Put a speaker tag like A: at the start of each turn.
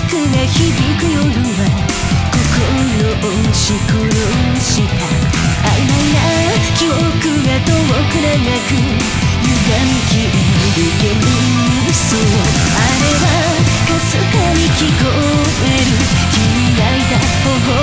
A: が響く夜は心を押し殺した曖昧な記憶が遠く長く歪み消える幻想あれはかすかに聞こえる君がいた頬